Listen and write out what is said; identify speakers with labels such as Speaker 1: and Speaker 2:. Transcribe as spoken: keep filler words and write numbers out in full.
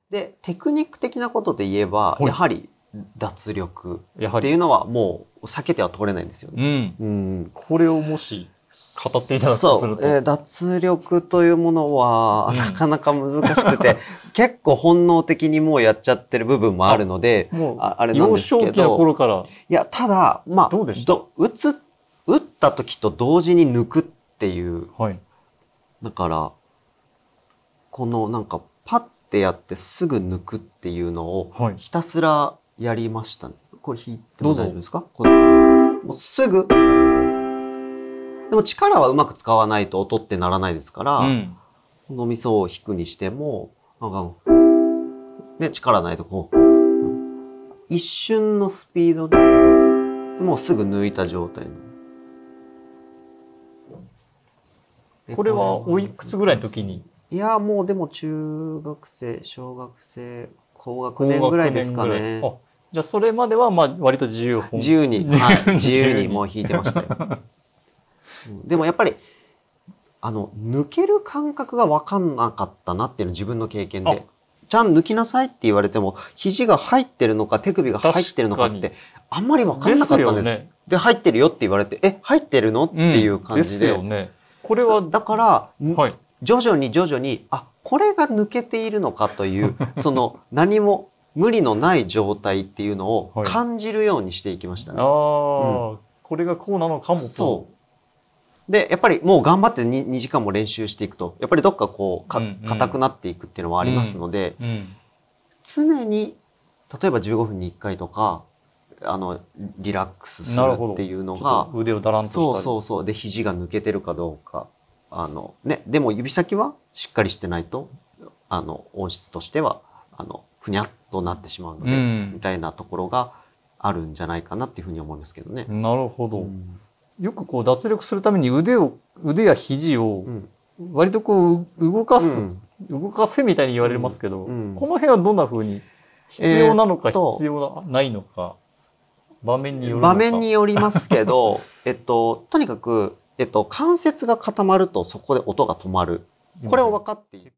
Speaker 1: でテクニック的なことで言えば、
Speaker 2: はい、
Speaker 1: やはり脱力っていうのはもう避けては通れないんですよね。
Speaker 2: うん
Speaker 1: うん、
Speaker 2: これをもし語っていただくとすると、
Speaker 1: そう、えー、脱力というものは、
Speaker 2: うん、
Speaker 1: なかなか難しくて結構本能的にもうやっちゃってる部分もあるので、
Speaker 2: もう
Speaker 1: あ, あれなんですけど、
Speaker 2: 幼少期の頃から
Speaker 1: いやただまあ
Speaker 2: どうでした？
Speaker 1: 打つ打った時と同時に抜くっていう、
Speaker 2: はい、
Speaker 1: だからこのなんかパッてやってすぐ抜くっていうのをひたすらやりましたね。これ弾いても大丈夫ですか？これもうすぐ。でも力はうまく使わないと音ってならないですから、うん、このミソを弾くにしてもなんか、ね、力ないとこう一瞬のスピードでもうすぐ抜いた状態。
Speaker 2: これはおいくつぐらいの時に？
Speaker 1: いやもうでも中学生小学生高学年ぐらいですかね。
Speaker 2: あ、じゃあそれまではまあ割と自由
Speaker 1: 自由に、はい、自由にもう弾いてましたよ。でもやっぱりあの抜ける感覚が分かんなかったなっていうの自分の経験で、じゃあ抜きなさいって言われても肘が入ってるのか手首が入ってるのかってあんまり分かんなかったんです。ですよね。で入ってるよって言われてえ入ってるのっていう感じで、うん、ですよね。
Speaker 2: これは
Speaker 1: だから、はい、徐々に徐々にあこれが抜けているのかというその何も無理のない状態っていうのを感じるようにしていきましたね。
Speaker 2: はい、ああ、うん、これがこうなのかもと。
Speaker 1: そうでやっぱりもう頑張って 2, にじかんも練習していくとやっぱりどっかこうか硬くなっていくっていうのはありますので、うんうん、常に例えばじゅうごふんにいっかいとかあのリラックスするっていうのが
Speaker 2: 腕をだらんとしたり、
Speaker 1: そうそうそうで肘が抜けてるかどうかあの、ね、でも指先はしっかりしてないとあの音質としてはあのふにゃっとなってしまうので、うん、みたいなところがあるんじゃないかなっていうふうに思いますけどね。
Speaker 2: なるほど、うん、よくこう脱力するために腕を腕や肘を割とこう動かす、うん、動かせみたいに言われますけど、うんうん、この辺はどんな風に必要なのか必要ないのか、場面によるのか。
Speaker 1: 場面によりますけど、えっととにかくえっと関節が固まるとそこで音が止まる。これを分かっている。